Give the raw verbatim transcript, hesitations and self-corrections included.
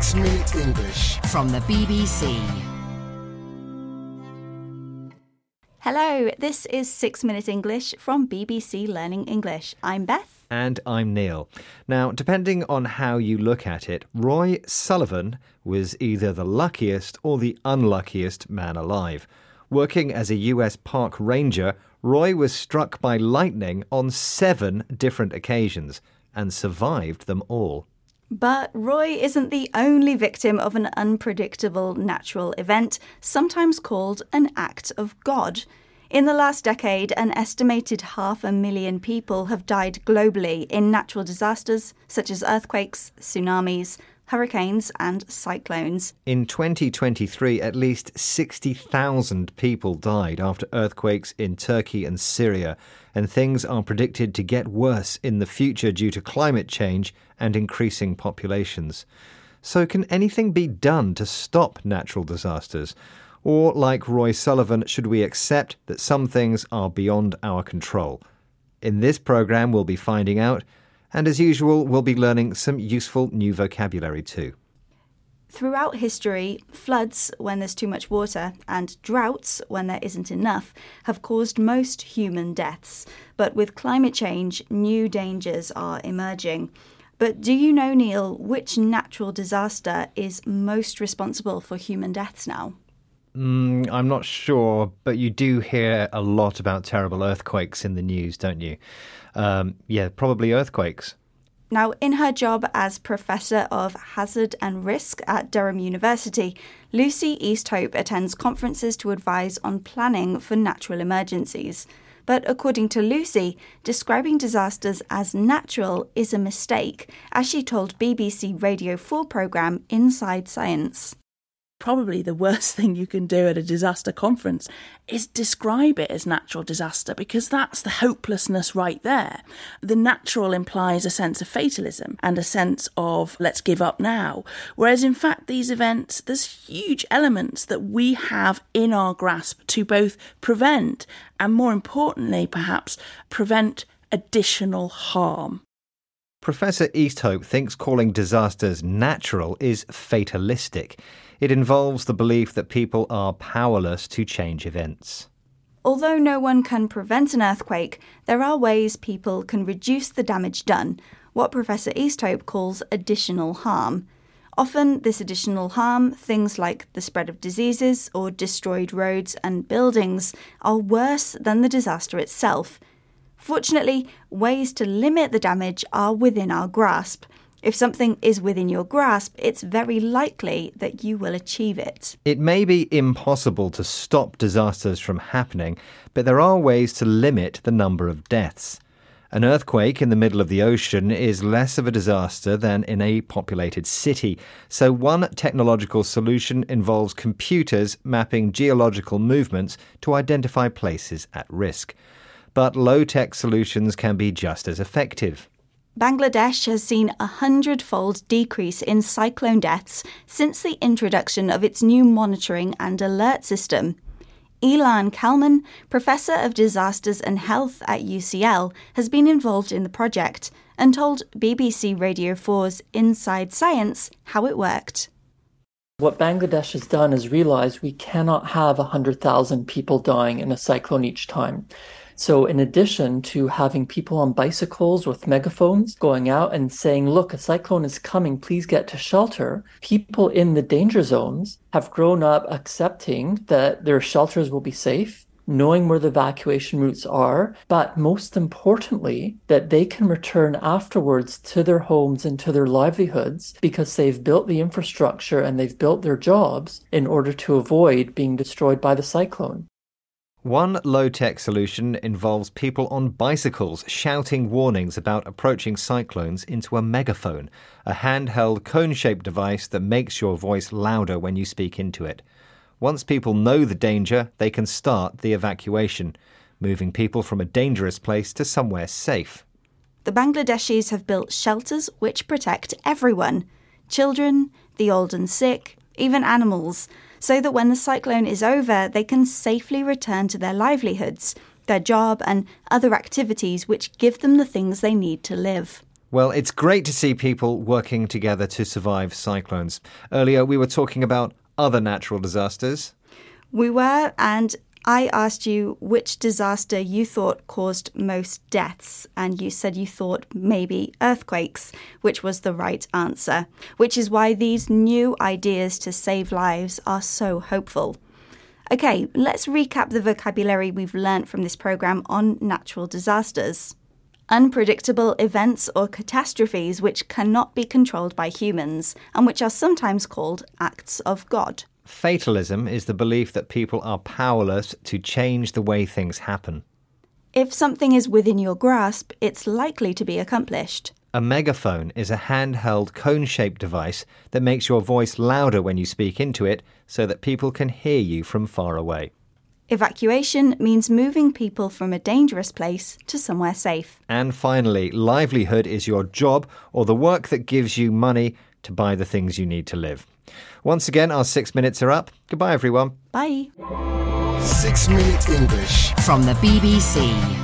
Six Minute English from the B B C. Hello, this is Six Minute English from B B C Learning English. I'm Beth. And I'm Neil. Now, depending on how you look at it, Roy Sullivan was either the luckiest or the unluckiest man alive. Working as a U S park ranger, Roy was struck by lightning on seven different occasions and survived them all. But Roy isn't the only victim of an unpredictable natural event, sometimes called an act of God. In the last decade, an estimated half a million people have died globally in natural disasters such as earthquakes, tsunamis, hurricanes and cyclones. In twenty twenty-three, at least sixty thousand people died after earthquakes in Turkey and Syria, and things are predicted to get worse in the future due to climate change and increasing populations. So can anything be done to stop natural disasters? Or, like Roy Sullivan, should we accept that some things are beyond our control? In this programme, we'll be finding out. And as usual, we'll be learning some useful new vocabulary too. Throughout history, floods when there's too much water and droughts when there isn't enough have caused most human deaths. But with climate change, new dangers are emerging. But do you know, Neil, which natural disaster is most responsible for human deaths now? Mm, I'm not sure, but you do hear a lot about terrible earthquakes in the news, don't you? Um, yeah, probably earthquakes. Now, in her job as Professor of Hazard and Risk at Durham University, Lucy Easthope attends conferences to advise on planning for natural emergencies. But according to Lucy, describing disasters as natural is a mistake, as she told B B C Radio four programme Inside Science. Probably the worst thing you can do at a disaster conference is describe it as natural disaster, because that's the hopelessness right there. The natural implies a sense of fatalism and a sense of let's give up now. Whereas in fact, these events, there's huge elements that we have in our grasp to both prevent and, more importantly, perhaps prevent additional harm. Professor Easthope thinks calling disasters natural is fatalistic. It involves the belief that people are powerless to change events. Although no one can prevent an earthquake, there are ways people can reduce the damage done, what Professor Easthope calls additional harm. Often this additional harm, things like the spread of diseases or destroyed roads and buildings, are worse than the disaster itself. Fortunately, ways to limit the damage are within our grasp. If something is within your grasp, it's very likely that you will achieve it. It may be impossible to stop disasters from happening, but there are ways to limit the number of deaths. An earthquake in the middle of the ocean is less of a disaster than in a populated city. So one technological solution involves computers mapping geological movements to identify places at risk. But low-tech solutions can be just as effective. Bangladesh has seen a hundred-fold decrease in cyclone deaths since the introduction of its new monitoring and alert system. Ilan Kalman, Professor of Disasters and Health at U C L, has been involved in the project and told B B C Radio four's Inside Science how it worked. What Bangladesh has done is realize we cannot have one hundred thousand people dying in a cyclone each time. So in addition to having people on bicycles with megaphones going out and saying, look, a cyclone is coming, please get to shelter, people in the danger zones have grown up accepting that their shelters will be safe, knowing where the evacuation routes are, but most importantly, that they can return afterwards to their homes and to their livelihoods because they've built the infrastructure and they've built their jobs in order to avoid being destroyed by the cyclone. One low-tech solution involves people on bicycles shouting warnings about approaching cyclones into a megaphone, a handheld cone-shaped device that makes your voice louder when you speak into it. Once people know the danger, they can start the evacuation, moving people from a dangerous place to somewhere safe. The Bangladeshis have built shelters which protect everyone, children, the old and sick, even animals, so that when the cyclone is over, they can safely return to their livelihoods, their job and other activities which give them the things they need to live. Well, it's great to see people working together to survive cyclones. Earlier, we were talking about other natural disasters. We were, and I asked you which disaster you thought caused most deaths, and you said you thought maybe earthquakes, which was the right answer, which is why these new ideas to save lives are so hopeful. Okay, let's recap the vocabulary we've learnt from this programme on natural disasters. Unpredictable events or catastrophes which cannot be controlled by humans, and which are sometimes called acts of God. Fatalism is the belief that people are powerless to change the way things happen. If something is within your grasp, it's likely to be accomplished. A megaphone is a handheld cone-shaped device that makes your voice louder when you speak into it so that people can hear you from far away. Evacuation means moving people from a dangerous place to somewhere safe. And finally, livelihood is your job or the work that gives you money to buy the things you need to live. Once again, our six minutes are up. Goodbye, everyone. Bye. Six Minute English from the B B C.